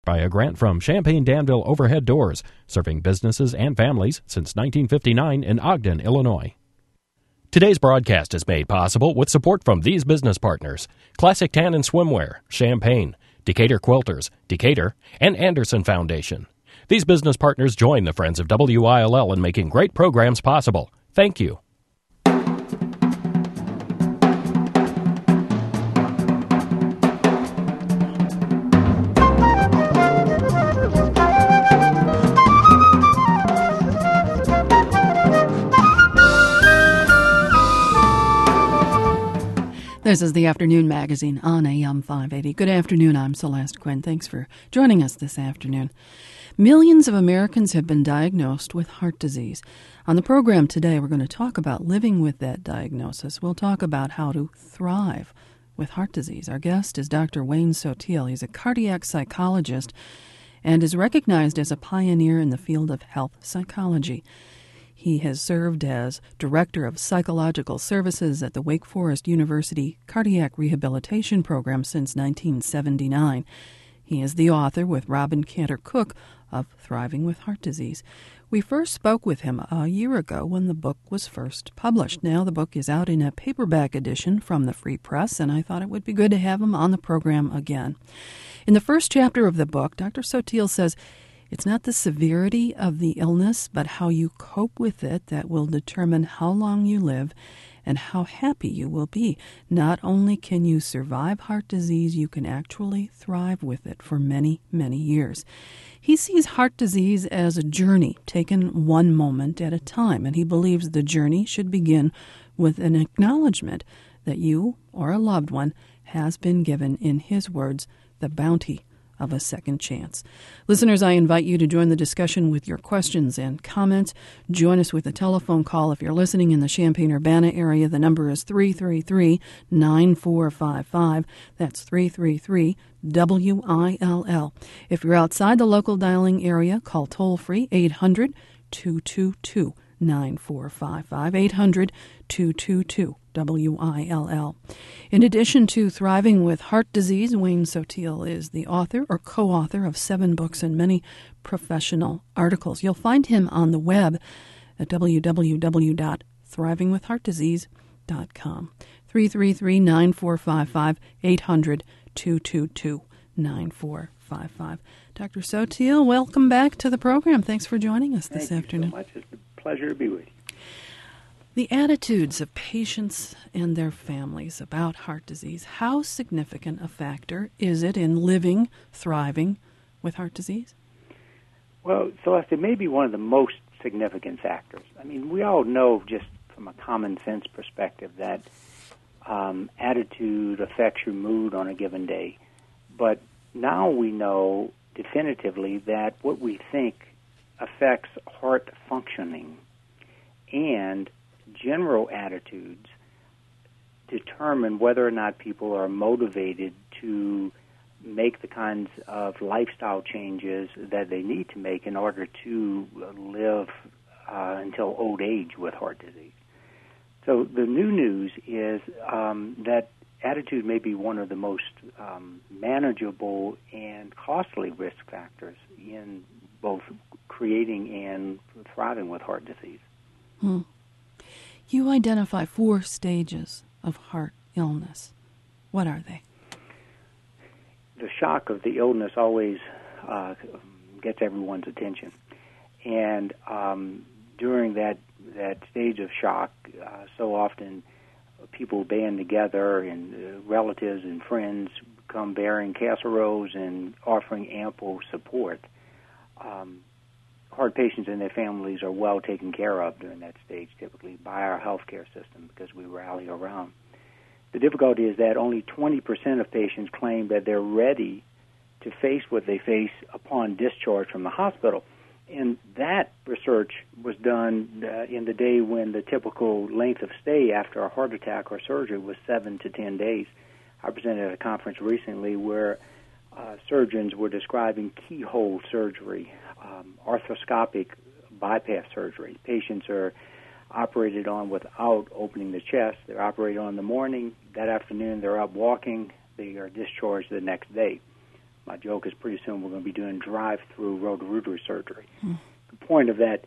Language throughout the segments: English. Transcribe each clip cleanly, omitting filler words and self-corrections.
By a grant from Champaign-Danville Overhead Doors, serving businesses and families since 1959 in Ogden, Illinois. Today's broadcast is made possible with support from these business partners: Classic Tan and Swimwear, Champaign, Decatur Quilters, Decatur, and Anderson Foundation. These business partners join the Friends of WILL in making great programs possible. Thank you. This is the Afternoon Magazine on AM 580. Good afternoon, I'm Celeste Quinn. Thanks for joining us this afternoon. Millions of Americans have been diagnosed with heart disease. On the program today, we're going to talk about living with that diagnosis. We'll talk about how to thrive with heart disease. Our guest is Dr. Wayne Sottile. He's a cardiac psychologist and is recognized as a pioneer in the field of health psychology. He has served as Director of Psychological Services at the Wake Forest University Cardiac Rehabilitation Program since 1979. He is the author, with Robin Cantor Cook, of Thriving with Heart Disease. We first spoke with him a year ago when the book was first published. Now the book is out in a paperback edition from the Free Press, and I thought it would be good to have him on the program again. In the first chapter of the book, Dr. Sottile says, it's not the severity of the illness, but how you cope with it that will determine how long you live and how happy you will be. Not only can you survive heart disease, you can actually thrive with it for many, many years. He sees heart disease as a journey taken one moment at a time, and he believes the journey should begin with an acknowledgement that you or a loved one has been given, in his words, the bounty of a second chance. Listeners, I invite you to join the discussion with your questions and comments. Join us with a telephone call. If you're listening in the Champaign-Urbana area, the number is 333-9455. That's 333-WILL. If you're outside the local dialing area, call toll-free 800-222-9455, 800-222-WILL. In addition to Thriving with Heart Disease, Wayne Sottile is the author or co-author of 7 books and many professional articles. You'll find him on the web at www.thrivingwithheartdisease.com. 333-9455, 800-222-9455. Dr. Sottile, welcome back to the program. Thanks for joining us this afternoon. Thank you so much. It's a pleasure to be with you. The attitudes of patients and their families about heart disease, how significant a factor is it in living, thriving with heart disease? Well, Celeste, it may be one of the most significant factors. I mean, we all know just from a common sense perspective that attitude affects your mood on a given day. But now we know definitively that what we think affects heart functioning, and general attitudes determine whether or not people are motivated to make the kinds of lifestyle changes that they need to make in order to live until old age with heart disease. So the new news is that attitude may be one of the most manageable and costly risk factors in both creating and thriving with heart disease. You identify 4 stages of heart illness. What are they? The shock of the illness always gets everyone's attention. And during that stage of shock, so often people band together and relatives and friends come bearing casseroles and offering ample support. Heart patients and their families are well taken care of during that stage, typically by our healthcare system, because we rally around. The difficulty is that only 20% of patients claim that they're ready to face what they face upon discharge from the hospital. And that research was done in the day when the typical length of stay after a heart attack or surgery was 7 to 10 days. I presented at a conference recently where surgeons were describing keyhole surgery, arthroscopic bypass surgery. Patients are operated on without opening the chest. They're operated on in the morning. That afternoon, they're up walking. They are discharged the next day. My joke is pretty soon we're going to be doing drive-through roto-rotary surgery. The point of that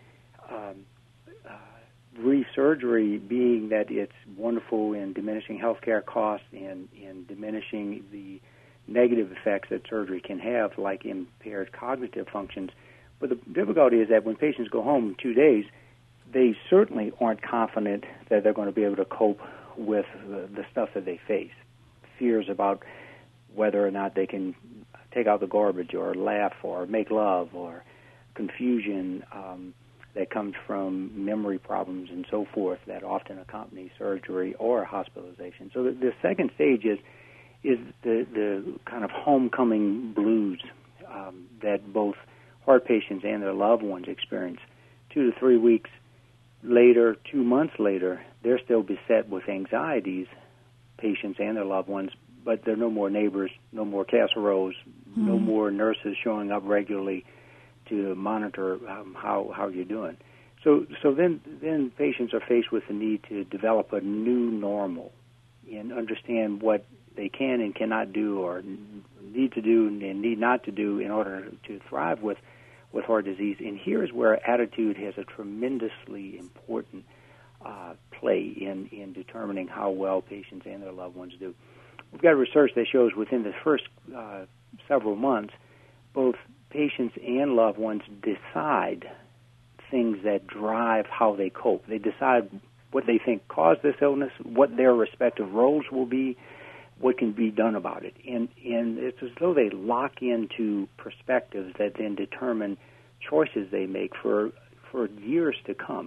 brief surgery being that it's wonderful in diminishing healthcare costs and in diminishing the negative effects that surgery can have, like impaired cognitive functions. But the difficulty is that when patients go home in 2 days, they certainly aren't confident that they're going to be able to cope with the stuff that they face. Fears about whether or not they can take out the garbage or laugh or make love, or confusion that comes from memory problems and so forth that often accompany surgery or hospitalization. So the second stage is the kind of homecoming blues that both heart patients and their loved ones experience. 2 to 3 weeks later, 2 months later, they're still beset with anxieties, patients and their loved ones, but there are no more neighbors, no more casseroles, no more nurses showing up regularly to monitor how you're doing. So then patients are faced with the need to develop a new normal and understand what they can and cannot do, or need to do and need not to do in order to thrive with heart disease. And here's where attitude has a tremendously important play in determining how well patients and their loved ones do. We've got research that shows within the first several months, both patients and loved ones decide things that drive how they cope. They decide what they think caused this illness, what their respective roles will be, what can be done about it. And it's as though they lock into perspectives that then determine choices they make for years to come.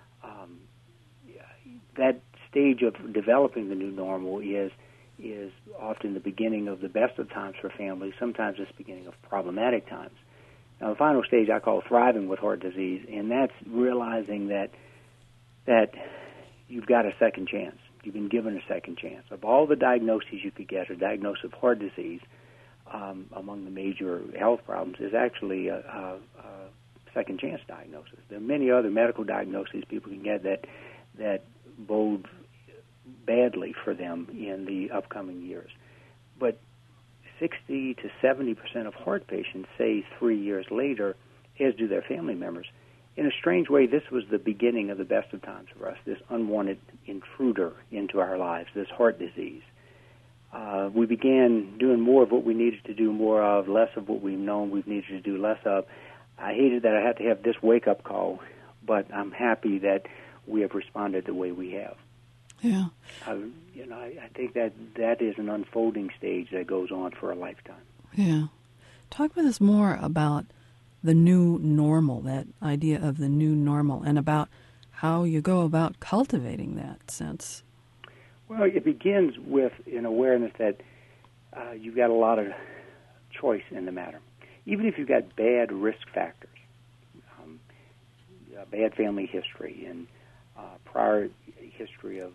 That stage of developing the new normal is often the beginning of the best of times for families. Sometimes it's the beginning of problematic times. Now, the final stage I call thriving with heart disease, and that's realizing that you've got a second chance. You've been given a second chance. Of all the diagnoses you could get, a diagnosis of heart disease among the major health problems is actually a second chance diagnosis. There are many other medical diagnoses people can get that bode badly for them in the upcoming years. But 60 to 70% of heart patients say 3 years later, as do their family members. In a strange way, this was the beginning of the best of times for us, this unwanted intruder into our lives, this heart disease. We began doing more of what we needed to do more of, less of what we've known we've needed to do less of. I hated that I had to have this wake-up call, but I'm happy that we have responded the way we have. Yeah. I think that is an unfolding stage that goes on for a lifetime. Yeah. Talk with us more about the new normal, that idea of the new normal, and about how you go about cultivating that sense. Well, it begins with an awareness that you've got a lot of choice in the matter. Even if you've got bad risk factors, bad family history, and prior history of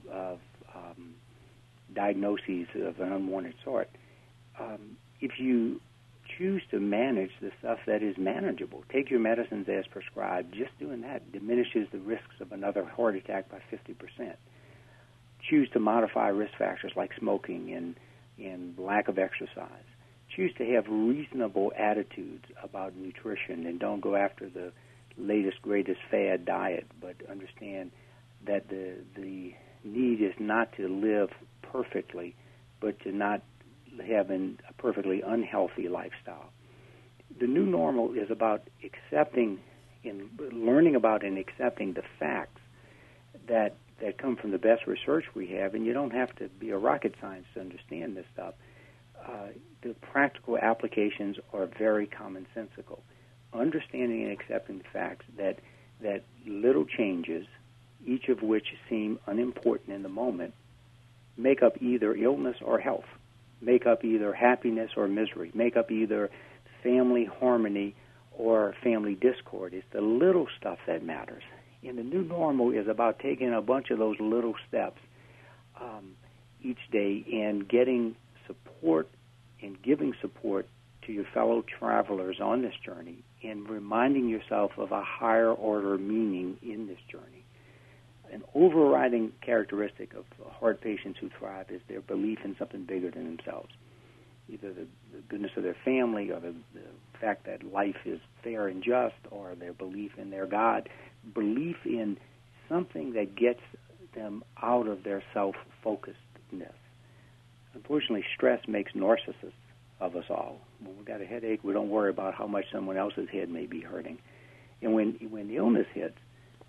diagnoses of an unwanted sort, if you choose to manage the stuff that is manageable, take your medicines as prescribed, just doing that diminishes the risks of another heart attack by 50%. Choose to modify risk factors like smoking and lack of exercise. Choose to have reasonable attitudes about nutrition and don't go after the latest, greatest fad diet, but understand that the need is not to live perfectly, but to not have a perfectly unhealthy lifestyle. The new normal is about accepting and learning about and accepting the facts that come from the best research we have, and you don't have to be a rocket scientist to understand this stuff. The practical applications are very commonsensical. Understanding and accepting the facts that little changes, each of which seem unimportant in the moment, make up either illness or health, make up either happiness or misery, make up either family harmony or family discord. It's the little stuff that matters. And the new normal is about taking a bunch of those little steps each day and getting support and giving support to your fellow travelers on this journey and reminding yourself of a higher order meaning in this journey. An overriding characteristic of heart patients who thrive is their belief in something bigger than themselves. either the goodness of their family or the fact that life is fair and just, or their belief in their God, belief in something that gets them out of their self-focusedness. Unfortunately, stress makes narcissists of us all. When we've got a headache, we don't worry about how much someone else's head may be hurting. And when the illness hits,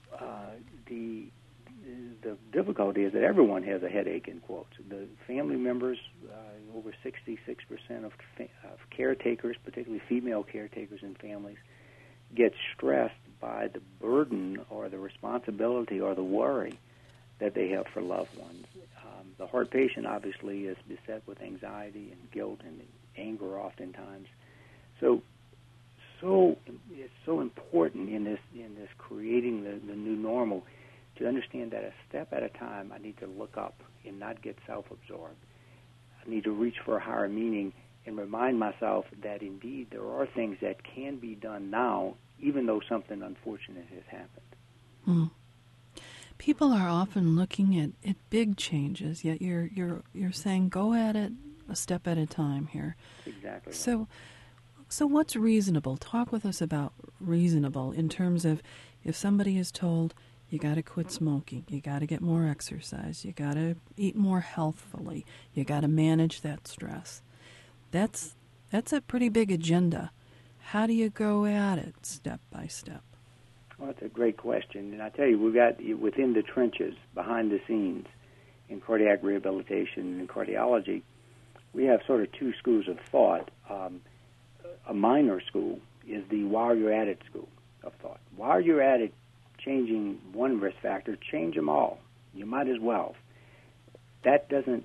the difficulty is that everyone has a headache, in quotes. The family members, over 66% of caretakers, particularly female caretakers in families, get stressed by the burden or the responsibility or the worry that they have for loved ones. The heart patient obviously is beset with anxiety and guilt and anger oftentimes. So it's so important in this creating the new normal to understand that a step at a time I need to look up and not get self-absorbed. I need to reach for a higher meaning and remind myself that indeed there are things that can be done now, even though something unfortunate has happened. Mm. People are often looking at big changes, yet you're saying go at it a step at a time here. Exactly. So what's reasonable? Talk with us about reasonable in terms of if somebody is told you got to quit smoking, you got to get more exercise, you got to eat more healthfully, you got to manage that stress. That's a pretty big agenda. How do you go at it step by step? Well, that's a great question. And I tell you, we've got within the trenches, behind the scenes, in cardiac rehabilitation and cardiology, we have sort of two schools of thought. A minor school is the while you're at it school of thought. While you're at it, changing one risk factor, change them all. You might as well. That doesn't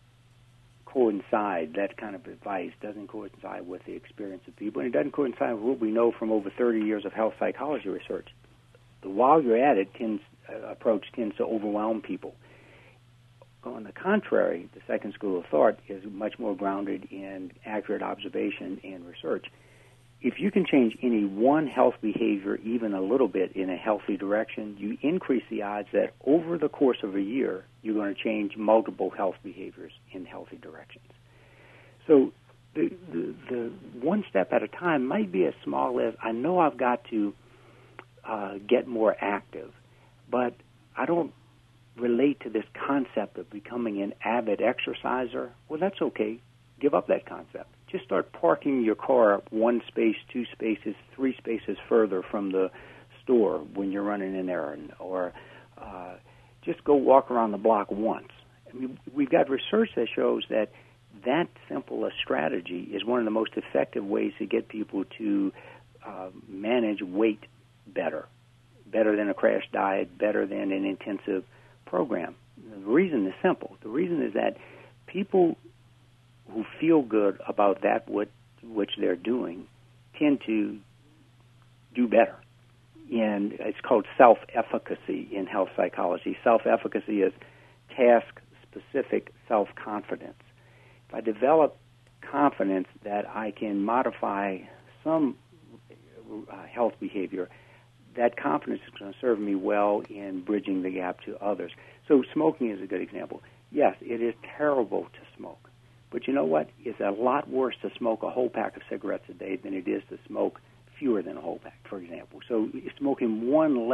coincide, that kind of advice doesn't coincide with the experience of people, and it doesn't coincide with what we know from over 30 years of health psychology research. The while you're at it approach tends to overwhelm people. On the contrary, the second school of thought is much more grounded in accurate observation and research. If you can change any one health behavior even a little bit in a healthy direction, you increase the odds that over the course of a year, you're going to change multiple health behaviors in healthy directions. So the one step at a time might be as small as, I know I've got to get more active, but I don't relate to this concept of becoming an avid exerciser. Well, that's okay. Give up that concept. Just start parking your car one space, two spaces, three spaces further from the store when you're running an errand, or just go walk around the block once. I mean, we've got research that shows that simple a strategy is one of the most effective ways to get people to manage weight better than a crash diet, better than an intensive program. The reason is simple. The reason is that people who feel good about that which they're doing tend to do better. And it's called self-efficacy in health psychology. Self-efficacy is task-specific self-confidence. If I develop confidence that I can modify some health behavior, that confidence is going to serve me well in bridging the gap to others. So smoking is a good example. Yes, it is terrible to smoke. But you know what? It's a lot worse to smoke a whole pack of cigarettes a day than it is to smoke fewer than a whole pack, for example. So smoking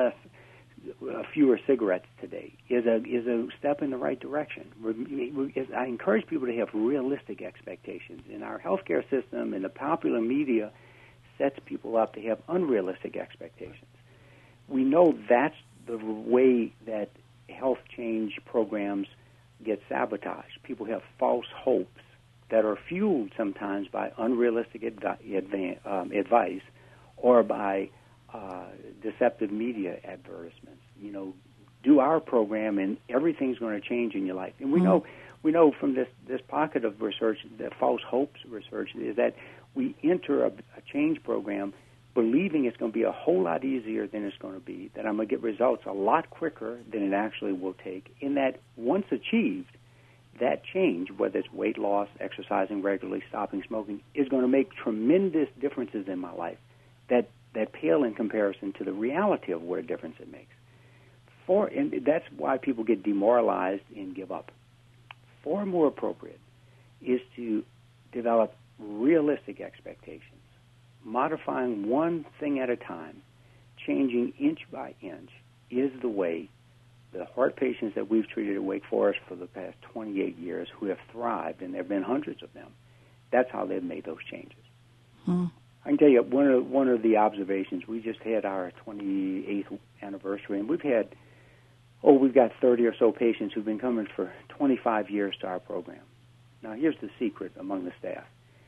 fewer cigarettes today is a step in the right direction. I encourage people to have realistic expectations. In our healthcare system and the popular media sets people up to have unrealistic expectations. We know that's the way that health change programs get sabotaged. People have false hopes that are fueled sometimes by unrealistic advice or by deceptive media advertisements. You know, do our program and everything's going to change in your life. And we know from this pocket of research, the false hopes research, is that we enter a change program believing it's going to be a whole lot easier than it's going to be, that I'm going to get results a lot quicker than it actually will take, in that once achieved, that change, whether it's weight loss, exercising regularly, stopping smoking, is going to make tremendous differences in my life that pale in comparison to the reality of what a difference it makes. And that's why people get demoralized and give up. Far more appropriate is to develop realistic expectations, modifying one thing at a time, changing inch by inch, is the way the heart patients that we've treated at Wake Forest for the past 28 years who have thrived, and there have been hundreds of them, that's how they've made those changes. I can tell you one of the observations, we just had our 28th anniversary, and we've got 30 or so patients who've been coming for 25 years to our program. Now, here's the secret among the staff.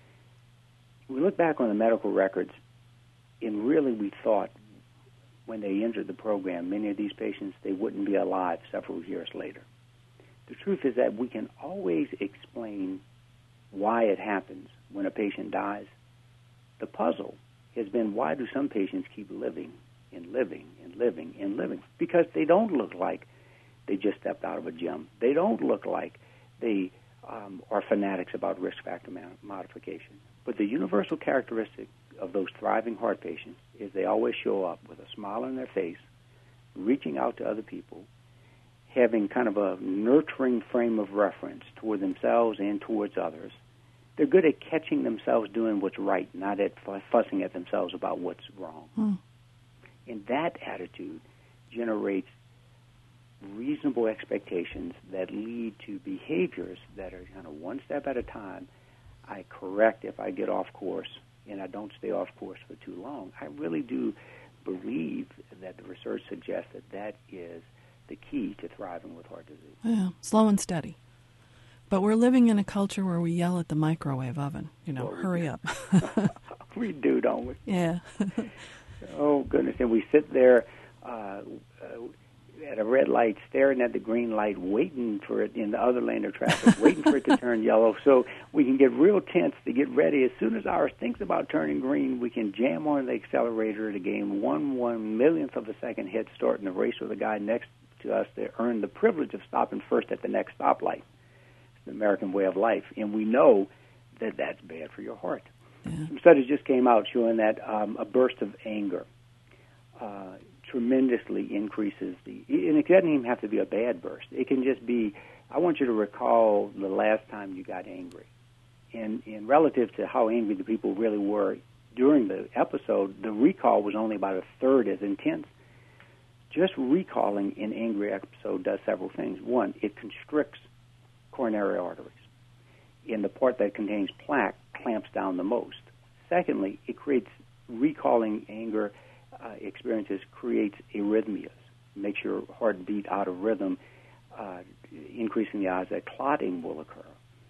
We look back on the medical records, and really we thought when they entered the program, many of these patients, they wouldn't be alive several years later. The truth is that we can always explain why it happens when a patient dies. The puzzle has been, why do some patients keep living and living and living and living? Because they don't look like they just stepped out of a gym. They don't look like they are fanatics about risk factor modification. But the universal characteristic of those thriving heart patients is they always show up with a smile on their face, reaching out to other people, having kind of a nurturing frame of reference toward themselves and towards others. They're good at catching themselves doing what's right, not at fussing at themselves about what's wrong. And that attitude generates reasonable expectations that lead to behaviors that are kind of one step at a time. I correct if I get off course, and I don't stay off course for too long. I really do believe that the research suggests that is the key to thriving with heart disease. Yeah, slow and steady. But we're living in a culture where we yell at the microwave oven, hurry up. We do, don't we? Yeah. Oh, goodness. And we sit there at a red light, staring at the green light, waiting for it in the other lane of traffic, waiting for it to turn yellow, so we can get real tense to get ready. As soon as ours thinks about turning green, we can jam on the accelerator to gain 1/1,000,000th of a second head start in the race with the guy next to us to earn the privilege of stopping first at the next stoplight. It's the American way of life, and we know that that's bad for your heart. Yeah. Some studies just came out showing that a burst of anger tremendously increases and it doesn't even have to be a bad burst. It can just be, I want you to recall the last time you got angry. And relative to how angry the people really were during the episode, the recall was only about a third as intense. Just recalling an angry episode does several things. One, it constricts coronary arteries. And the part that contains plaque clamps down the most. Secondly, it creates recalling anger experiences creates arrhythmias, makes your heart beat out of rhythm, increasing the odds that clotting will occur.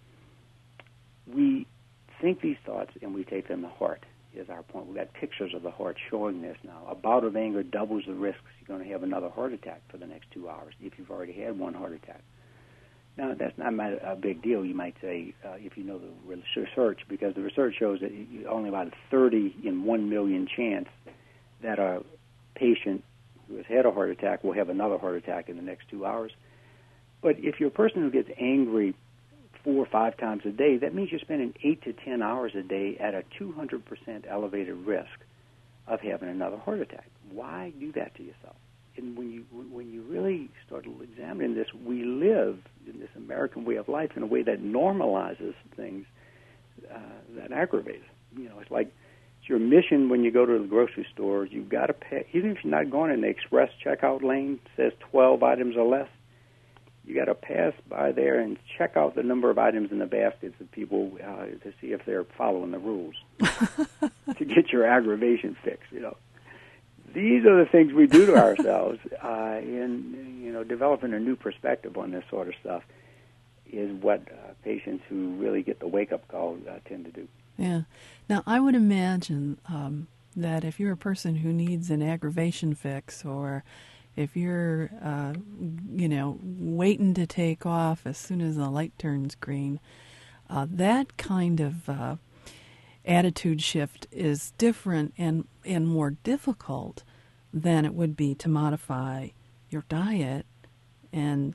We think these thoughts and we take them to heart, is our point. We've got pictures of the heart showing this now. A bout of anger doubles the risks you're going to have another heart attack for the next 2 hours if you've already had one heart attack. Now, that's not a big deal, you might say, if you know the research, because the research shows that only about a 30 in 1 million chance that a patient who has had a heart attack will have another heart attack in the next 2 hours. But if you're a person who gets angry 4 or 5 times a day, that means you're spending 8 to 10 hours a day at a 200% elevated risk of having another heart attack. Why do that to yourself? And when you really start examining this, we live in this American way of life in a way that normalizes things that aggravate us. It's like it's your mission when you go to the grocery store. You've got to pay, even if you're not going in the express checkout lane, says 12 items or less. You got to pass by there and check out the number of items in the baskets of people to see if they're following the rules to get your aggravation fix. These are the things we do to ourselves, and developing a new perspective on this sort of stuff is what patients who really get the wake-up call tend to do. Yeah. Now, I would imagine that if you're a person who needs an aggravation fix, or if you're, waiting to take off as soon as the light turns green, that kind of attitude shift is different and more difficult than it would be to modify your diet and,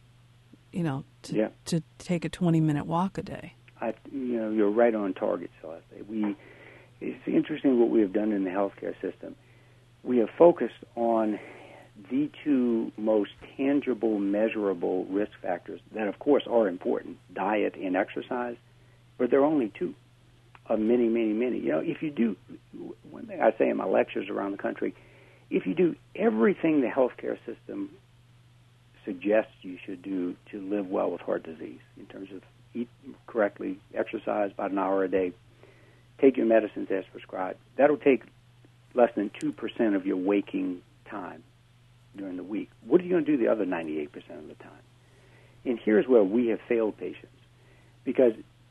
to take a 20-minute walk a day. You're right on target, Celeste. It's interesting what we have done in the healthcare system. We have focused on the two most tangible, measurable risk factors that, of course, are important, diet and exercise, but they're only two of many, many, many. You know, if you do, one thing I say in my lectures around the country, if you do everything the healthcare system suggests you should do to live well with heart disease, in terms of eat correctly, exercise about an hour a day, take your medicines as prescribed, that'll take less than 2% of your waking time during the week. What are you going to do the other 98% of the time? And here's where we have failed patients, because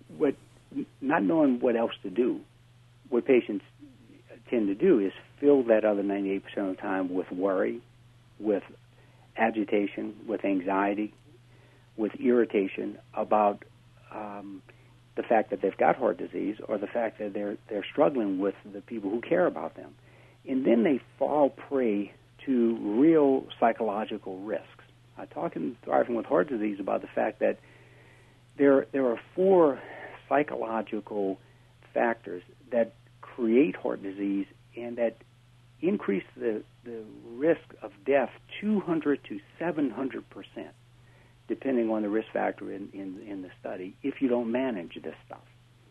not knowing what else to do, what patients tend to do is fill that other 98% of the time with worry, with agitation, with anxiety, with irritation about the fact that they've got heart disease, or the fact that they're struggling with the people who care about them. And then they fall prey to real psychological risks. I talk in Thriving with Heart Disease about the fact that there are 4 psychological factors that create heart disease and that increase the risk of death 200 to 700%, depending on the risk factor in the study, if you don't manage this stuff.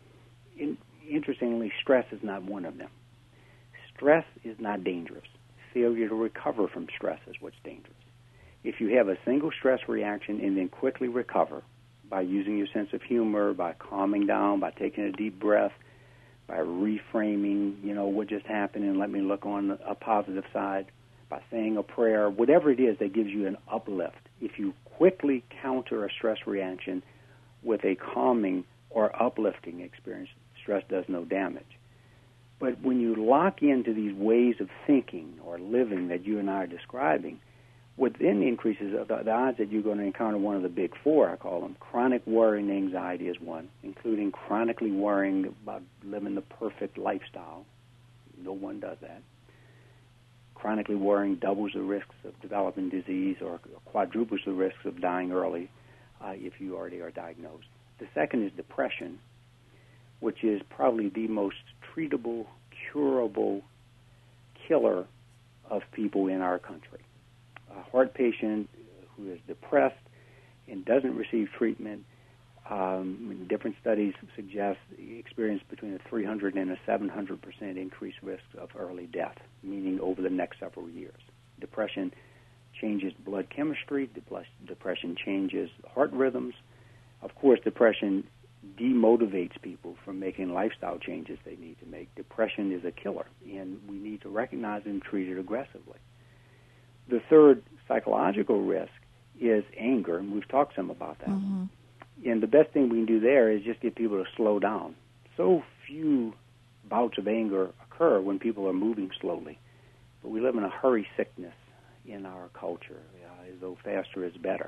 Interestingly, stress is not one of them. Stress is not dangerous. Failure to recover from stress is what's dangerous. If you have a single stress reaction and then quickly recover by using your sense of humor, by calming down, by taking a deep breath, by reframing, what just happened and let me look on a positive side, by saying a prayer, whatever it is that gives you an uplift. If you quickly counter a stress reaction with a calming or uplifting experience, stress does no damage. But when you lock into these ways of thinking or living that you and I are describing, what then increases the odds that you're going to encounter one of the big 4, I call them. Chronic worry and anxiety is one, including chronically worrying about living the perfect lifestyle. No one does that. Chronically worrying doubles the risks of developing disease or quadruples the risks of dying early if you already are diagnosed. The second is depression, which is probably the most treatable, curable killer of people in our country. A heart patient who is depressed and doesn't receive treatment, different studies suggest experience between a 300 and a 700% increased risk of early death, meaning over the next several years. Depression changes blood chemistry. Depression changes heart rhythms. Of course, depression demotivates people from making lifestyle changes they need to make. Depression is a killer, and we need to recognize and treat it aggressively. The third psychological risk is anger, and we've talked some about that. Mm-hmm. And the best thing we can do there is just get people to slow down. So few bouts of anger occur when people are moving slowly. But we live in a hurry sickness in our culture, as though faster is better.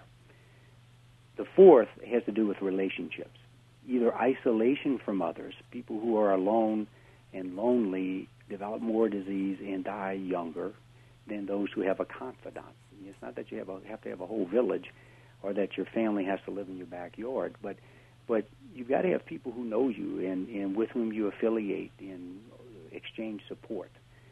The fourth has to do with relationships. Either isolation from others, people who are alone and lonely develop more disease and die younger than those who have a confidant. It's not that you have to have a whole village or that your family has to live in your backyard, but you've got to have people who know you and with whom you affiliate and exchange support.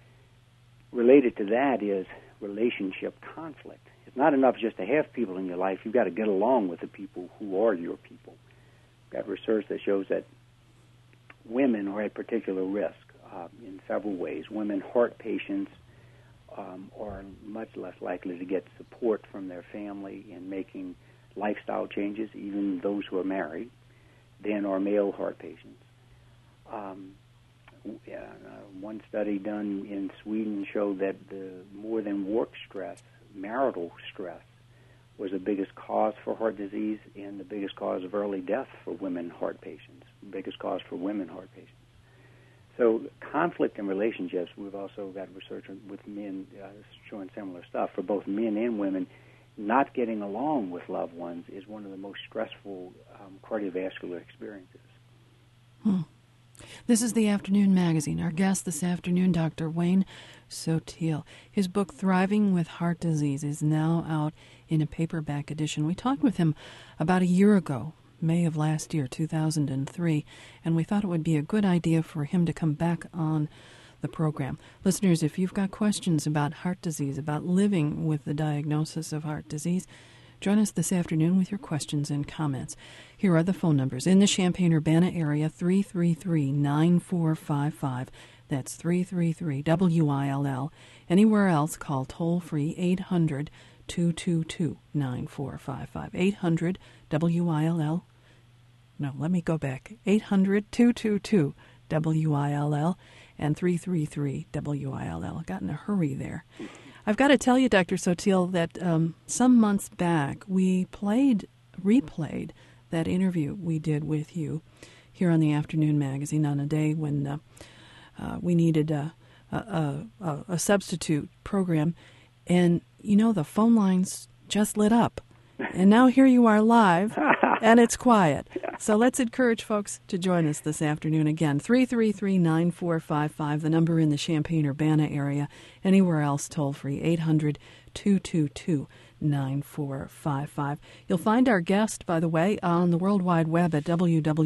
Related to that is relationship conflict. It's not enough just to have people in your life. You've got to get along with the people who are your people. We've got research that shows that women are at particular risk in several ways. Women heart patients are much less likely to get support from their family in making lifestyle changes, even those who are married, than are male heart patients. One study done in Sweden showed that more than work stress, marital stress was the biggest cause for heart disease and the biggest cause of early death for women heart patients, the biggest cause for women heart patients. So conflict in relationships, we've also got research with men showing similar stuff. For both men and women, not getting along with loved ones is one of the most stressful cardiovascular experiences. This is the Afternoon Magazine. Our guest this afternoon, Dr. Wayne Sottile. His book, Thriving with Heart Disease, is now out in a paperback edition. We talked with him about a year ago, May of last year, 2003, and we thought it would be a good idea for him to come back on the program. Listeners, if you've got questions about heart disease, about living with the diagnosis of heart disease, Join us this afternoon with your questions and comments. Here are the phone numbers. In the Champaign-Urbana area, 333-9455. That's 333-WILL. Anywhere else, call toll-free 800-222-9455. 800-WILL. No, let me go back. 800-222-WILL and 333-WILL. Got in a hurry there. I've got to tell you, Dr. Sotil, that some months back we replayed that interview we did with you here on the Afternoon Magazine on a day when we needed a substitute program. And, you know, the phone lines just lit up. And now here you are live, and it's quiet. So let's encourage folks to join us this afternoon again. 333-9455, the number in the Champaign-Urbana area. Anywhere else, toll-free, 800-222-9455. You'll find our guest, by the way, on the World Wide Web at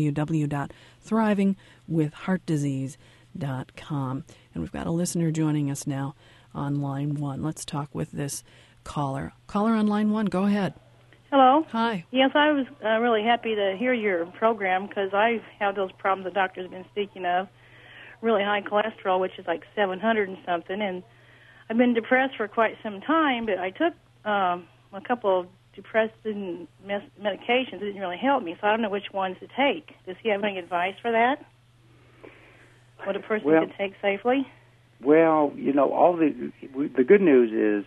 www.thrivingwithheartdisease.com. And we've got a listener joining us now on line 1. Let's talk with this caller. Caller on line 1, go ahead. Hello. Hi. Yes, I was really happy to hear your program because I have those problems the doctor's been speaking of, really high cholesterol, which is like 700 and something, and I've been depressed for quite some time, but I took a couple of depressing medications. It didn't really help me, so I don't know which ones to take. Does he have any advice for that? What a person can take safely? Well, you know, the good news is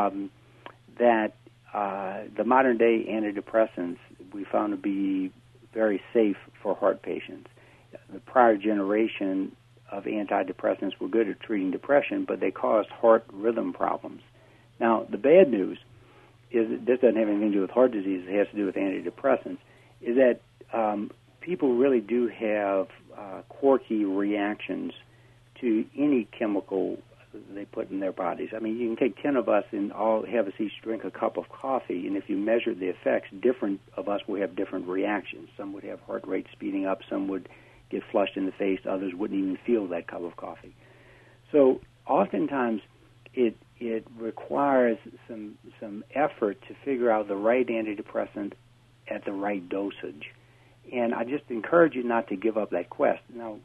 that the modern-day antidepressants we found to be very safe for heart patients. The prior generation of antidepressants were good at treating depression, but they caused heart rhythm problems. Now, the bad news is that this doesn't have anything to do with heart disease. It has to do with antidepressants, is that people really do have quirky reactions to any chemical they put in their bodies. I mean, you can take 10 of us and all have us each drink a cup of coffee, and if you measure the effects, different of us will have different reactions. Some would have heart rate speeding up, some would get flushed in the face, others wouldn't even feel that cup of coffee. So oftentimes it requires some effort to figure out the right antidepressant at the right dosage. And I just encourage you not to give up that quest. Now,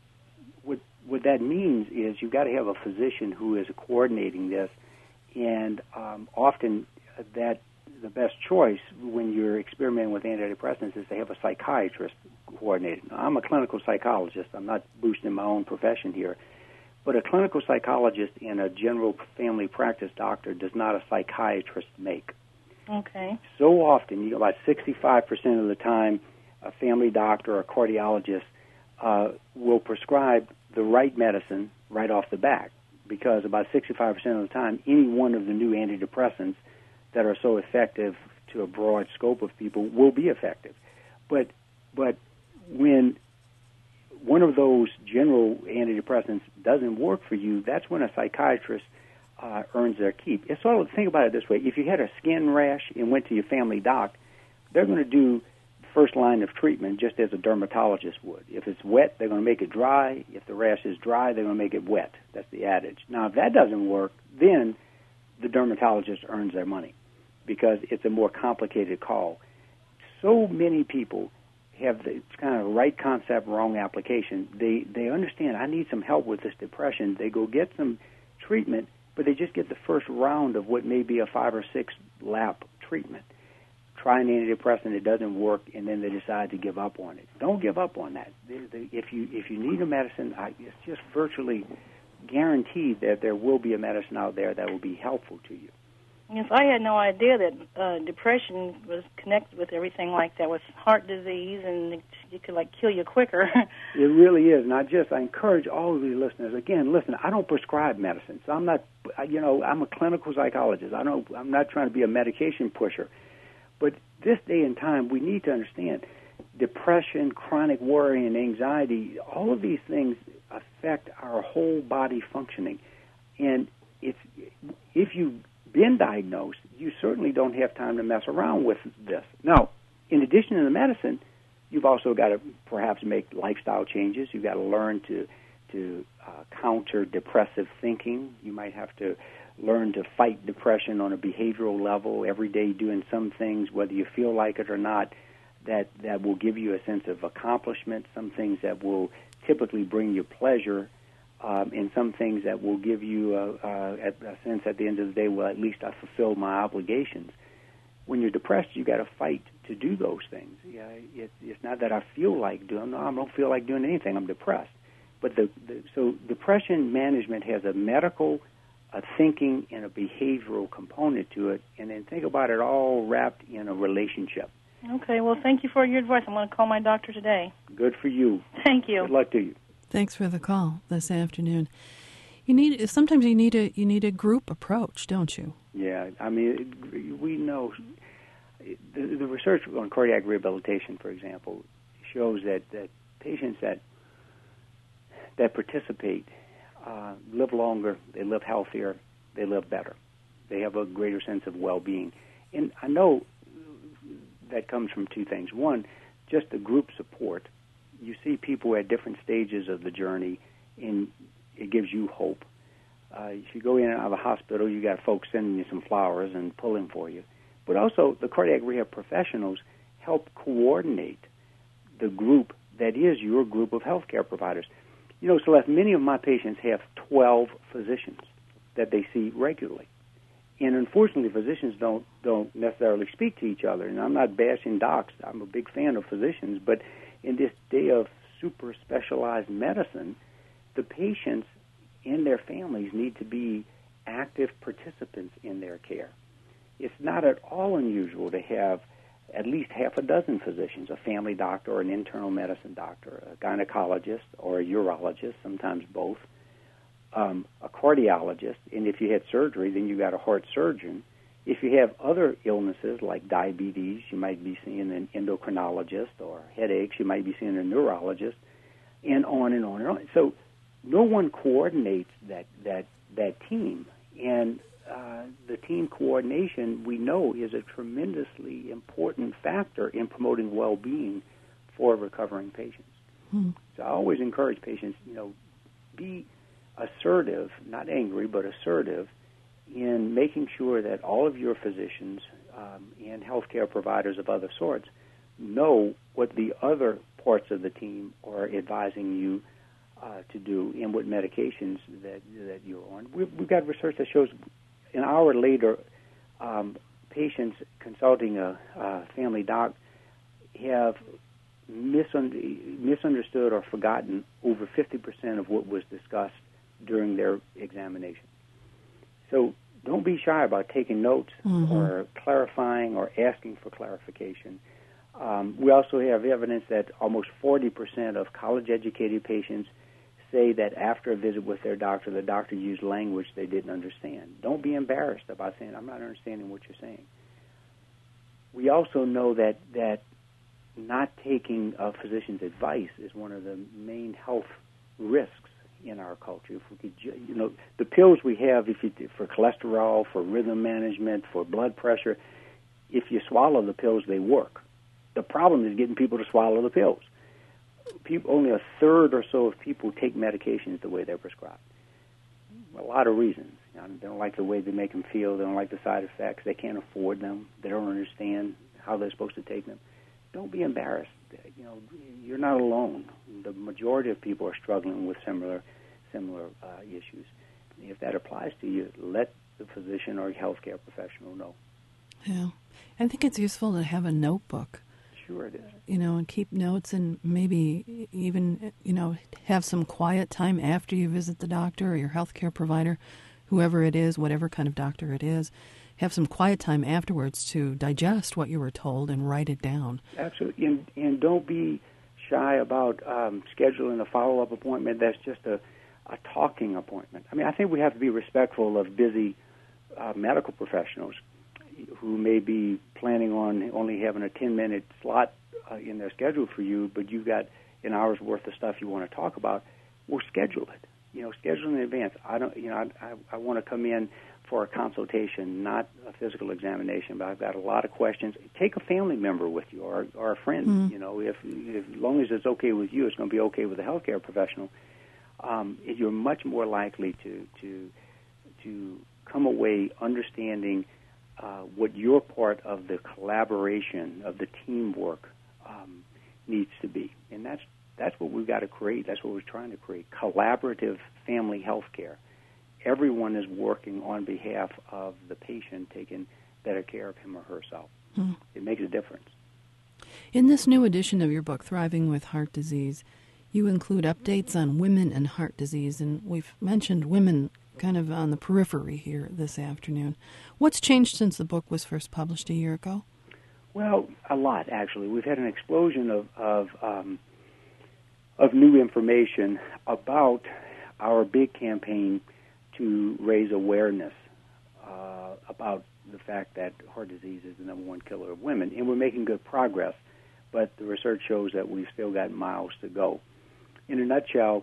what that means is you've got to have a physician who is coordinating this, and often that the best choice when you're experimenting with antidepressants is to have a psychiatrist coordinated. Now, I'm a clinical psychologist. I'm not boosting my own profession here, but a clinical psychologist and a general family practice doctor does not a psychiatrist make. Okay. So often, about 65% of the time, a family doctor or a cardiologist will prescribe the right medicine right off the bat, because about 65% of the time, any one of the new antidepressants that are so effective to a broad scope of people will be effective. But when one of those general antidepressants doesn't work for you, that's when a psychiatrist earns their keep. It's sort of, think about it this way. If you had a skin rash and went to your family doc, they're going to do first line of treatment just as a dermatologist would. If it's wet, they're going to make it dry. If the rash is dry, they're going to make it wet. That's the adage. Now, if that doesn't work, then the dermatologist earns their money because it's a more complicated call. So many people have the kind of right concept, wrong application. They understand, I need some help with this depression. They go get some treatment, but they just get the first round of what may be a 5 or 6 lap treatment. Try an antidepressant, it doesn't work, and then they decide to give up on it. Don't give up on that. If you need a medicine, it's just virtually guaranteed that there will be a medicine out there that will be helpful to you. Yes, I had no idea that depression was connected with everything like that, with heart disease, and it could kill you quicker. It really is, and I encourage all of you listeners. Again, listen, I don't prescribe medicine, so I'm not. I'm a clinical psychologist. I'm not trying to be a medication pusher. But this day and time, we need to understand depression, chronic worry, and anxiety, all of these things affect our whole body functioning. And if you've been diagnosed, you certainly don't have time to mess around with this. Now, in addition to the medicine, you've also got to perhaps make lifestyle changes. You've got to learn to counter depressive thinking. You might have to learn to fight depression on a behavioral level every day, doing some things, whether you feel like it or not, that will give you a sense of accomplishment, some things that will typically bring you pleasure, and some things that will give you a sense at the end of the day, well, at least I fulfilled my obligations. When you're depressed, you got to fight to do those things. Yeah, it's not that I feel like doing. No, I don't feel like doing anything. I'm depressed. But so depression management has a medical, a thinking, and a behavioral component to it, and then think about it all wrapped in a relationship. Okay, well, thank you for your advice. I'm going to call my doctor today. Good for you. Thank you. Good luck to you. Thanks for the call this afternoon. Sometimes you need a group approach, don't you? Yeah, I mean, we know the research on cardiac rehabilitation, for example, shows that patients that participate live longer, they live healthier, they live better. They have a greater sense of well-being. And I know that comes from two things. One, just the group support. You see people at different stages of the journey, and it gives you hope. If you go in and out of the hospital, you got folks sending you some flowers and pulling for you. But also, the cardiac rehab professionals help coordinate the group that is your group of healthcare providers. You know, Celeste, many of my patients have 12 physicians that they see regularly. And unfortunately, physicians don't necessarily speak to each other. And I'm not bashing docs. I'm a big fan of physicians. But in this day of super specialized medicine, the patients and their families need to be active participants in their care. It's not at all unusual to have at least half a dozen physicians, a family doctor or an internal medicine doctor, a gynecologist or a urologist, sometimes both, a cardiologist, and if you had surgery, then you got a heart surgeon. If you have other illnesses like diabetes, you might be seeing an endocrinologist, or headaches, you might be seeing a neurologist, and on and on and on. So no one coordinates that team, and the team coordination, we know, is a tremendously important factor in promoting well-being for recovering patients. So I always encourage patients, be assertive, not angry, but assertive in making sure that all of your physicians and healthcare providers of other sorts know what the other parts of the team are advising you to do and what medications that you're on. We've got research that shows an hour later, patients consulting a family doc have misunderstood or forgotten over 50% of what was discussed during their examination. So don't be shy about taking notes or clarifying or asking for clarification. We also have evidence that almost 40% of college-educated patients say that after a visit with their doctor, the doctor used language they didn't understand. Don't be embarrassed about saying, I'm not understanding what you're saying. We also know that not taking a physician's advice is one of the main health risks in our culture. If we could, the pills we have for cholesterol, for rhythm management, for blood pressure, if you swallow the pills, they work. The problem is getting people to swallow the pills. Only a third or so of people take medications the way they're prescribed. A lot of reasons. They don't like the way they make them feel. They don't like the side effects. They can't afford them. They don't understand how they're supposed to take them. Don't be embarrassed. You're not alone. The majority of people are struggling with similar issues. If that applies to you, let the physician or healthcare professional know. Yeah. I think it's useful to have a notebook. Sure it is. And keep notes and maybe even, have some quiet time after you visit the doctor or your healthcare provider, whoever it is, whatever kind of doctor it is. Have some quiet time afterwards to digest what you were told and write it down. Absolutely. And don't be shy about scheduling a follow-up appointment that's just a talking appointment. I mean, I think we have to be respectful of busy medical professionals who may be planning on only having a 10-minute slot in their schedule for you, but you've got an hour's worth of stuff you want to talk about. Well, schedule it. Schedule in advance. I want to come in for a consultation, not a physical examination, but I've got a lot of questions. Take a family member with you or a friend. If as long as it's okay with you, it's going to be okay with the healthcare professional. you're much more likely to come away understanding what your part of the collaboration, of the teamwork needs to be. And that's what we've got to create. That's what we're trying to create, collaborative family health care. Everyone is working on behalf of the patient, taking better care of him or herself. It makes a difference. In this new edition of your book, Thriving with Heart Disease, you include updates on women and heart disease, and we've mentioned women kind of on the periphery here this afternoon. What's changed since the book was first published a year ago? Well, a lot, actually. We've had an explosion of new information about our big campaign to raise awareness about the fact that heart disease is the number one killer of women. And we're making good progress, but the research shows that we've still got miles to go. In a nutshell,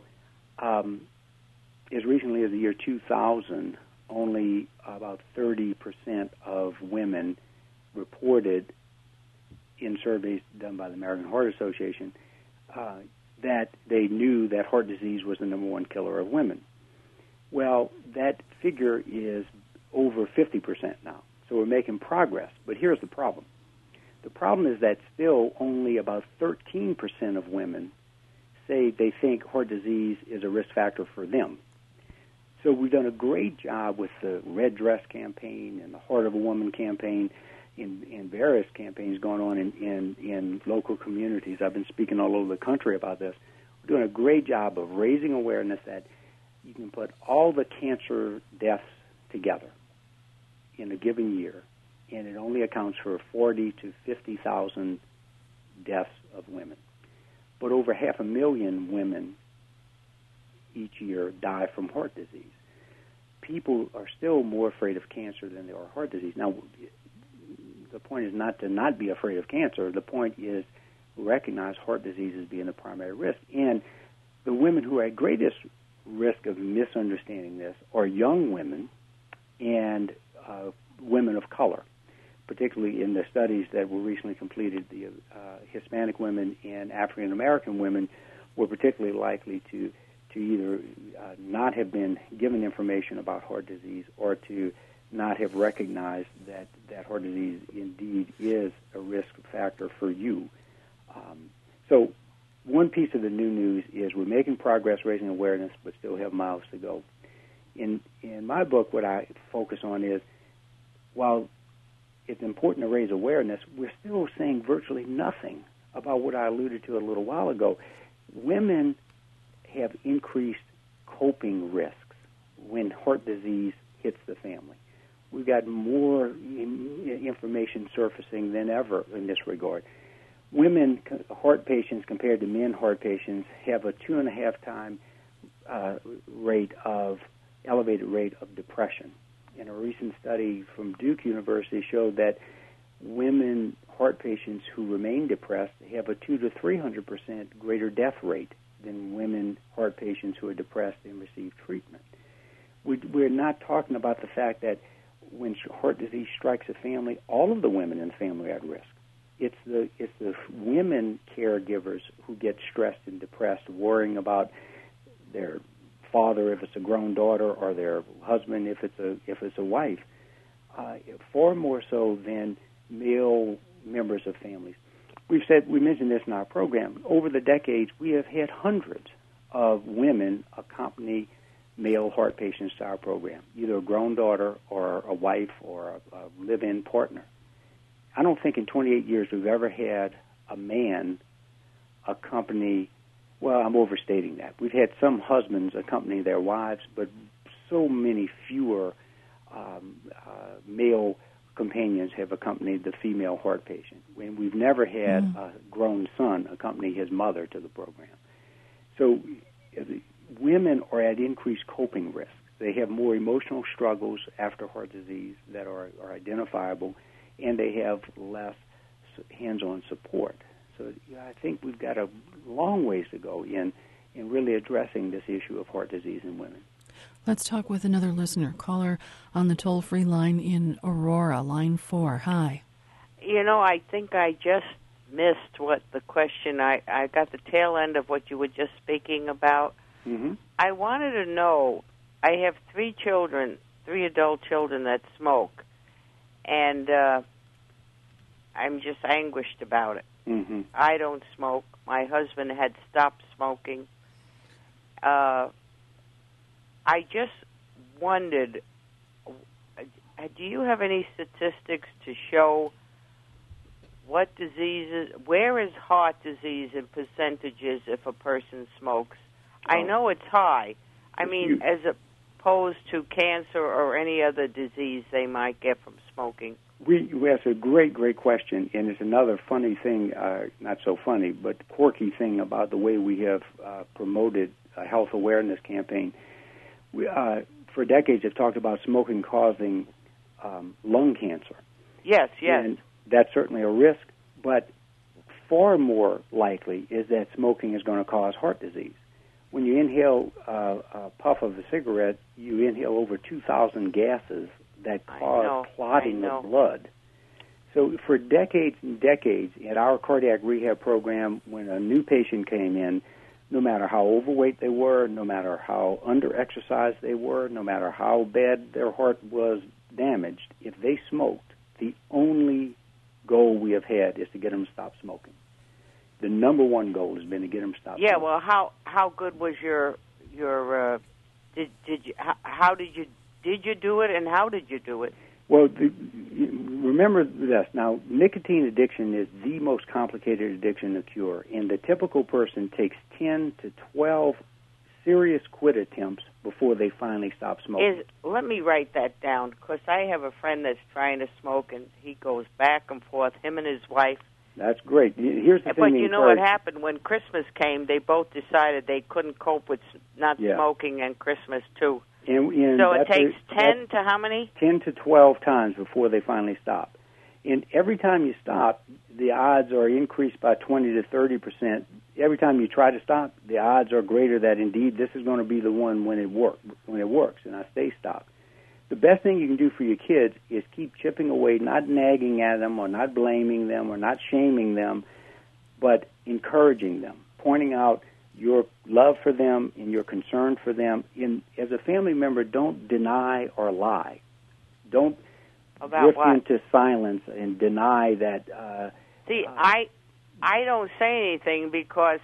as recently as the year 2000, only about 30% of women reported in surveys done by the American Heart Association that they knew that heart disease was the number one killer of women. Well, that figure is over 50% now. So we're making progress. But here's the problem. The problem is that still only about 13% of women say they think heart disease is a risk factor for them. So we've done a great job with the Red Dress campaign and the Heart of a Woman campaign in various campaigns going on in local communities. I've been speaking all over the country about this. We're doing a great job of raising awareness that you can put all the cancer deaths together in a given year, and it only accounts for 40 to 50,000 deaths of women. But over 500,000 women each year die from heart disease. People are still more afraid of cancer than they are heart disease. Now, the point is not to not be afraid of cancer. The point is recognize heart disease as being the primary risk. And the women who are at greatest risk of misunderstanding this are young women and women of color, particularly in the studies that were recently completed. The Hispanic women and African American women were particularly likely to either not have been given information about heart disease or to not have recognized that heart disease indeed is a risk factor for you. So one piece of the new news is we're making progress raising awareness, but still have miles to go. In my book, what I focus on is, while it's important to raise awareness, we're still saying virtually nothing about what I alluded to a little while ago. Women have increased coping risks when heart disease hits the family. We've got more information surfacing than ever in this regard. Women heart patients compared to men heart patients have a 2.5 time elevated rate of depression. And a recent study from Duke University showed that women heart patients who remain depressed have a 200 to 300% greater death rate than women heart patients who are depressed and receive treatment. We're not talking about the fact that when heart disease strikes a family, all of the women in the family are at risk. It's the women caregivers who get stressed and depressed, worrying about their father if it's a grown daughter or their husband if it's a wife, far more so than male members of families. We mentioned this in our program. Over the decades, we have had hundreds of women accompany male heart patients to our program, either a grown daughter or a wife or a live-in partner. I don't think in 28 years we've ever had a man accompany, well, I'm overstating that. We've had some husbands accompany their wives, but so many fewer male companions have accompanied the female heart patient. We've never had a grown son accompany his mother to the program. So women are at increased coping risk. They have more emotional struggles after heart disease that are identifiable, and they have less hands-on support. So I think we've got a long ways to go in really addressing this issue of heart disease in women. Let's talk with another listener. Caller on the toll-free line in Aurora, line 4. Hi. I think I just missed what the question, I got the tail end of what you were just speaking about. Mm-hmm. I wanted to know, I have 3 children, 3 adult children that smoke, and I'm just anguished about it. Mm-hmm. I don't smoke. My husband had stopped smoking. I just wondered, do you have any statistics to show what diseases, where is heart disease in percentages if a person smokes? I know it's high. I mean, as opposed to cancer or any other disease they might get from smoking. That's a great question, and it's another funny thing, not so funny, but quirky thing about the way we have promoted a health awareness campaign. We, for decades, have talked about smoking causing lung cancer. Yes. And that's certainly a risk, but far more likely is that smoking is going to cause heart disease. When you inhale a puff of a cigarette, you inhale over 2,000 gases that cause clotting of blood. So for decades and decades, at our cardiac rehab program, when a new patient came in, no matter how overweight they were, no matter how under-exercised they were, no matter how bad their heart was damaged, if they smoked, the only goal we have had is to get them to stop smoking. The number one goal has been to get them to stop smoking. Yeah, well, how good was your did you do it, and how did you do it? Well, remember this. Now, nicotine addiction is the most complicated addiction to cure, and the typical person takes 10 to 12 serious quit attempts before they finally stop smoking. Let me write that down, because I have a friend that's trying to smoke, and he goes back and forth, him and his wife. That's great. Here's the thing. But you know what happened? When Christmas came, they both decided they couldn't cope with not smoking and Christmas, too. And so it takes 10 to how many? 10 to 12 times before they finally stop. And every time you stop, the odds are increased by 20 to 30%. Every time you try to stop, the odds are greater that indeed this is going to be the one when it works, and I stay stopped. The best thing you can do for your kids is keep chipping away, not nagging at them or not blaming them or not shaming them, but encouraging them, pointing out your love for them and your concern for them. As a family member, don't deny or lie. Don't drift into silence and deny that. I don't say anything because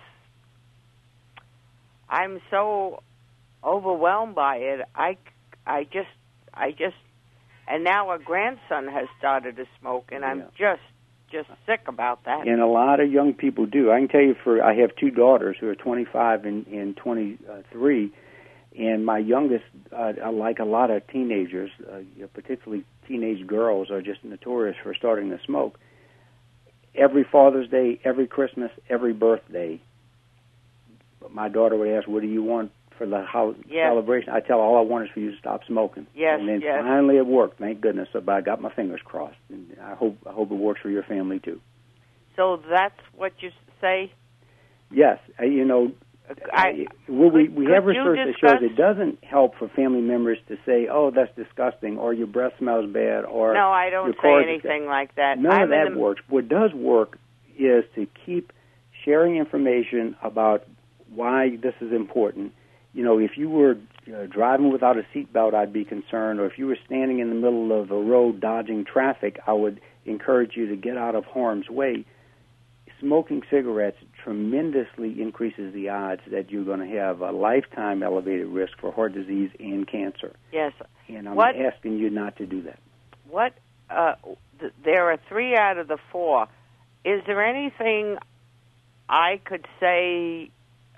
I'm so overwhelmed by it. I just, and now our grandson has started to smoke, and I'm just sick about that. And a lot of young people do. I can tell you, I have 2 daughters who are 25 and 23, and my youngest, like a lot of teenagers, particularly teenage girls, are just notorious for starting to smoke. Every Father's Day, every Christmas, every birthday, my daughter would ask, "What do you want for the house celebration?" I tell her, all I want is for you to stop smoking. Yes, and then finally it worked, thank goodness. But I got my fingers crossed, and I hope it works for your family too. So that's what you say? Yes, we have research that shows it doesn't help for family members to say, "Oh, that's disgusting," or "Your breath smells bad," or "No, I don't say anything like that." None of that works. What does work is to keep sharing information about why this is important. You know, if you were driving without a seatbelt, I'd be concerned. Or if you were standing in the middle of a road dodging traffic, I would encourage you to get out of harm's way. Smoking cigarettes tremendously increases the odds that you're going to have a lifetime elevated risk for heart disease and cancer. Yes. And I'm asking you not to do that. What? There are 3 out of the 4. Is there anything I could say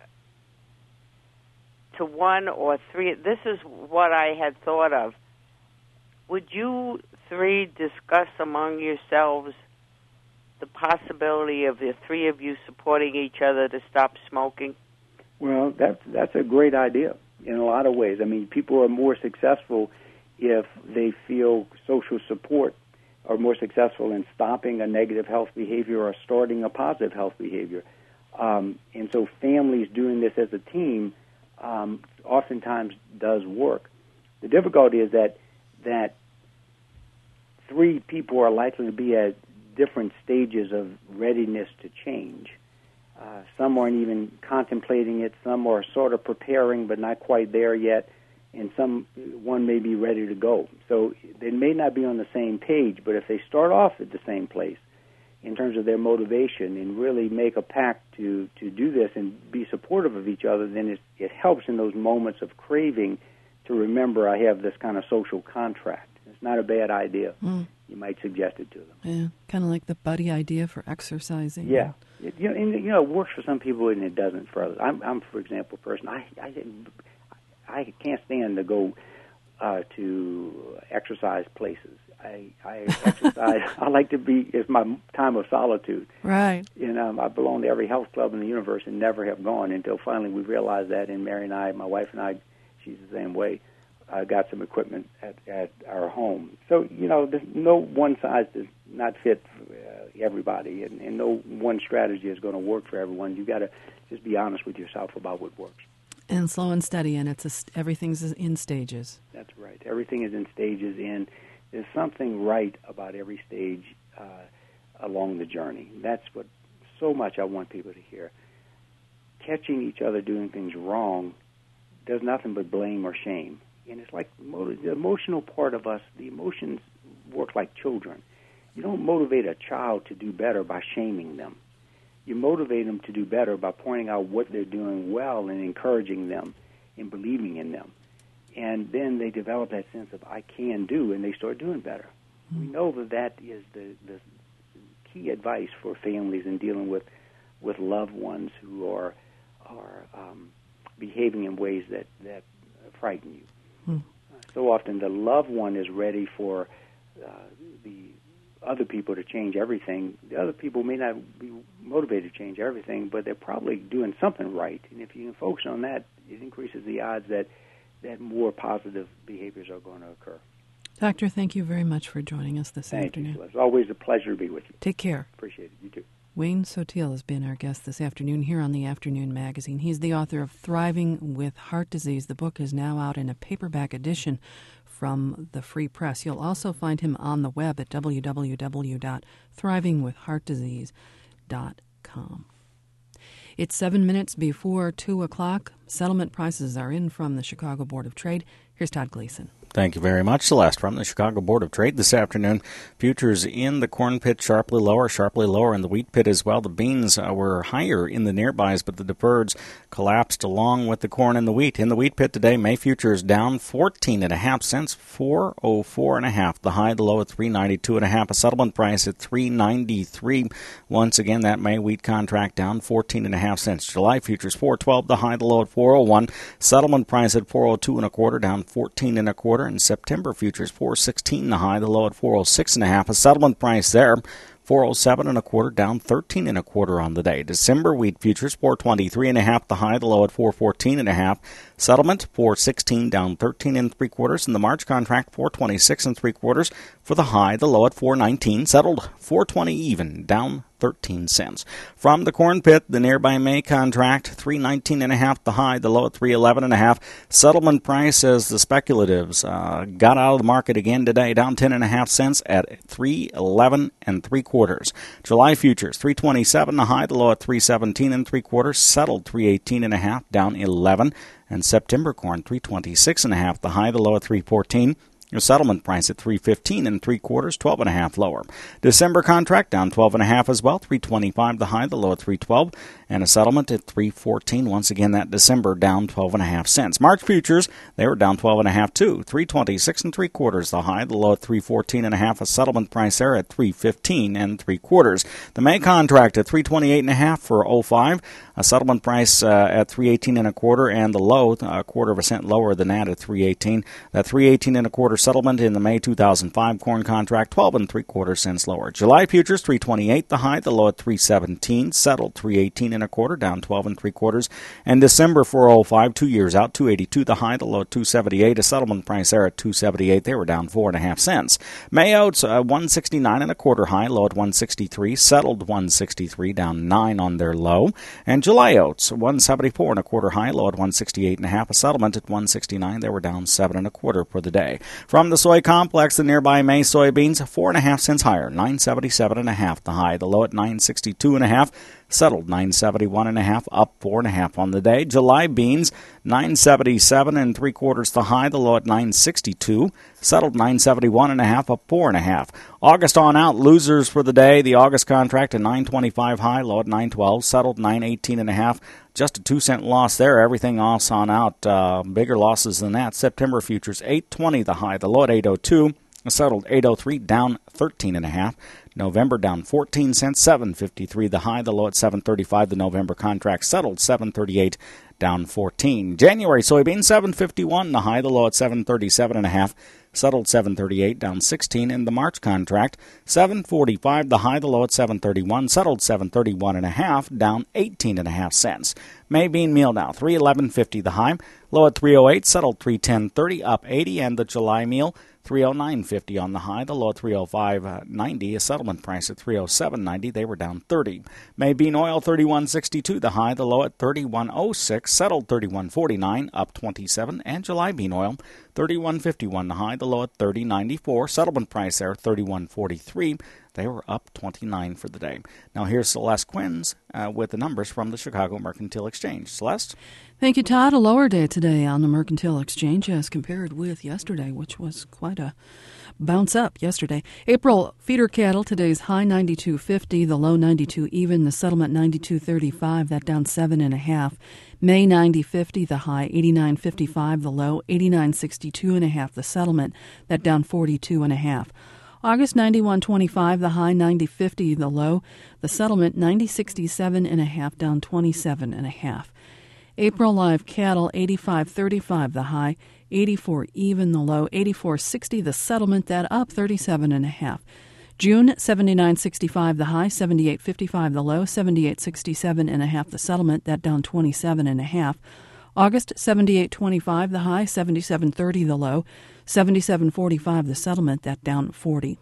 to 1 or 3? This is what I had thought of. Would you 3 discuss among yourselves the possibility of the 3 of you supporting each other to stop smoking? Well, that's a great idea in a lot of ways. I mean, people are more successful if they feel social support, are more successful in stopping a negative health behavior or starting a positive health behavior. And so families doing this as a team oftentimes does work. The difficulty is that 3 people are likely to be at different stages of readiness to change. Some aren't even contemplating it. Some are sort of preparing but not quite there yet. And one may be ready to go. So they may not be on the same page, but if they start off at the same place in terms of their motivation and really make a pact to do this and be supportive of each other, then it helps in those moments of craving to remember I have this kind of social contract. It's not a bad idea. You might suggest it to them. Yeah, kind of like the buddy idea for exercising. Yeah. It works for some people and it doesn't for others. I'm for example, a person, I can't stand to go to exercise places. I exercise. I like to be. It's my time of solitude. Right. I belong to every health club in the universe and never have gone until finally we realized that. And Mary and I, my wife and I, she's the same way. Got some equipment at our home. So there's no one size does not fit everybody, and no one strategy is going to work for everyone. You got to just be honest with yourself about what works. And slow and steady, and everything's in stages. That's right. Everything is in stages, and there's something right about every stage along the journey. That's what so much I want people to hear. Catching each other doing things wrong does nothing but blame or shame. And it's like the emotional part of us, the emotions work like children. You don't motivate a child to do better by shaming them. You motivate them to do better by pointing out what they're doing well and encouraging them and believing in them. And then they develop that sense of I can do, and they start doing better. We know that is the key advice for families in dealing with loved ones who are behaving in ways that frighten you. So often the loved one is ready for the other people to change everything. The other people may not be motivated to change everything, but they're probably doing something right. And if you can focus on that, it increases the odds that more positive behaviors are going to occur. Doctor, thank you very much for joining us this afternoon. Thank you. It's always a pleasure to be with you. Take care. Appreciate it. You too. Wayne Sotil has been our guest this afternoon here on the Afternoon Magazine. He's the author of Thriving with Heart Disease. The book is now out in a paperback edition from the Free Press. You'll also find him on the web at www.thrivingwithheartdisease.com. It's 7 minutes before 2 o'clock. Settlement prices are in from the Chicago Board of Trade. Here's Todd Gleason. Thank you very much, Celeste. From the Chicago Board of Trade this afternoon, futures in the corn pit sharply lower in the wheat pit as well. The beans were higher in the nearbys, but the deferreds collapsed along with the corn and the wheat. In the wheat pit today, May futures down 14.5 cents, 404.5. The high, the low at 392.5. A settlement price at 393. Once again, that May wheat contract down 14.5 cents. July futures 412. The high, the low at 401. Settlement price at 402.25, down 14.25. And September futures 416, the high, the low at 406.5. A settlement price there 407.25, down 13.25 on the day. December wheat futures 423.5, the high, the low at 414.5. Settlement 416, down 13.75, and the March contract 426.75 for the high, the low at 419. Settled 420 even, down 13 cents. From the corn pit, the nearby May contract 319.5, the high, the low at 311.5. Settlement price as the speculatives got out of the market again today, down 10.5 cents at 311.75. July futures 327, the high, the low at 317.75. Settled 318.5, down 11. And September corn 326.5, the high, the low at 314. Your settlement price at 315.75, 12.5 lower. December contract down 12.5 as well, 325 the high, the low at 312, and a settlement at 314. Once again, that December down 12.5 cents. March futures, they were down 12.5 too, 326.75 the high, the low at 314.5. A settlement price there at 315.75. The May contract at 328.5 for 05. A settlement price at 318.25, and the low a quarter of a cent lower than that at 318. That 318.25 settlement in the May 2005 corn contract 12.75 cents lower. July futures 328, the high, the low at 317. Settled 318.25, down 12.75. And December 405, 2 years out, 282, the high, the low at 278. A settlement price there at 278. They were down 4.5 cents. May oats 169.25 high, low at 163. Settled 163, down 9 on their low. And July oats 174.25 high, low at 168.5. A settlement at 169. They were down 7.25 for the day. From the soy complex, the nearby May soybeans 4.5 cents higher, 977.5 the high, the low at 962.5. Settled 970. 971.5, up 4.5 on the day. July beans, 977 3/4 the high, the low at 962. Settled 971.5, up 4.5. August on out, losers for the day. The August contract at 925 high, low at 912. Settled 918.5. Just a 2-cent loss there. Everything else on out, bigger losses than that. September futures 820 the high, the low at 802. Settled 803, down 13.5. November down 14 cents, 7.53 the high, the low at 7.35. The November contract settled 7.38, down 14. January soybean 7.51 the high, the low at 7.37.5. Settled 7.38, down 16 in the March contract. 7.45 the high, the low at 7.31. Settled 7.31.5, down 18.5 cents. May bean meal now 3.11.50 the high, low at 3.08. Settled 3.10.30, up 80, and the July meal 309.50 on the high, the low at 305.90. A settlement price at 307.90. They were down 30. May bean oil 31.62 the high, the low at 31.06. Settled 31.49, up 27. And July bean oil 31.51 the high, the low at 30.94. Settlement price there 31.43. They were up 29 for the day. Now here's Celeste Quinns with the numbers from the Chicago Mercantile Exchange. Celeste? Thank you, Todd. A lower day today on the Mercantile Exchange as compared with yesterday, which was quite a bounce up yesterday. April feeder cattle, today's high 92.50, the low 92 even, the settlement 92.35, that down 7.5. May 90.50, the high 89.55, the low 89.62.5, the settlement, that down 42.5. August 91.25, the high 90.50, the low, the settlement 90.67.5, down 27.5. April live cattle 85.35, the high 84 even, the low 84.60, the settlement, that up 37.5. June 79.65, the high 78.55, the low 78.67.5, the settlement, that down 27.5. August 78.25, the high 77.30, the low 77.45, the settlement, that down 40.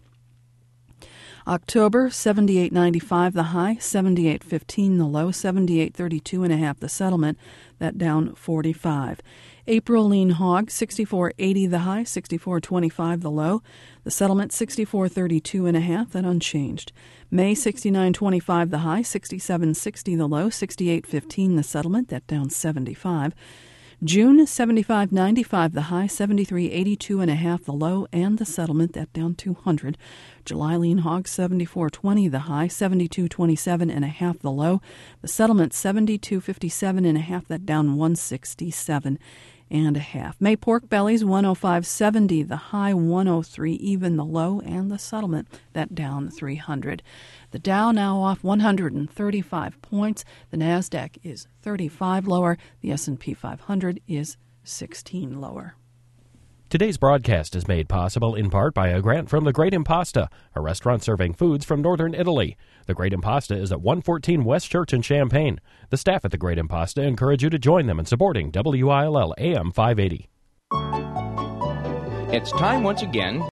October 78.95, the high 78.15, the low 78.32.5, the settlement, that down 45. April lean hog 64.80, the high 64.25, the low, the settlement 64.32.5, that unchanged. May 69.25, the high 67.60, the low 68.15, the settlement, that down 75. June 75.95, the high 73.82.5, the low, and the settlement, that down 200. July lean hog 74.20, the high 72.27.5, the low, the settlement 72.57.5, that down 167.5. May pork bellies 105.70, the high 103 even, the low, and the settlement, that down 300. The Dow now off 135 points. The Nasdaq is 35 lower. The S&P 500 is 16 lower. Today's broadcast is made possible in part by a grant from the Great Impasta, a restaurant serving foods from northern Italy. The Great Impasta is at 114 West Church in Champaign. The staff at the Great Impasta encourage you to join them in supporting WILL AM 580. It's time once again